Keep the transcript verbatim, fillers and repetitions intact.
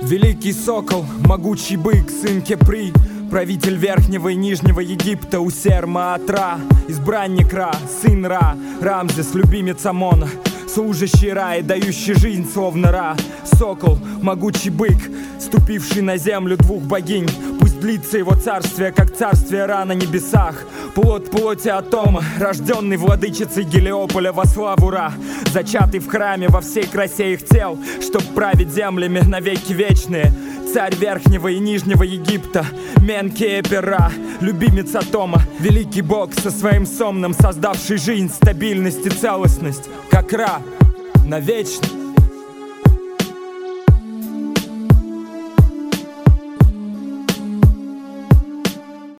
Великий сокол, могучий бык, сын Кепри, правитель Верхнего и Нижнего Египта, Усер-Маатра, избранник Ра, сын Ра, Рамзес, любимец Амона, служащий Ра и дающий жизнь, словно Ра. Сокол, могучий бык, ступивший на землю двух богинь. Пусть длится его царствие, как царствие Ра на небесах. Плод плоти атома, рожденный владычицей Гелиополя во славу Ра, зачатый в храме во всей красе их тел, чтоб править землями навеки вечные. Царь Верхнего и Нижнего Египта, Менкепер-Ра, любимец атома, великий бог со своим сомном, создавший жизнь, стабильность и целостность, как Ра, навечно.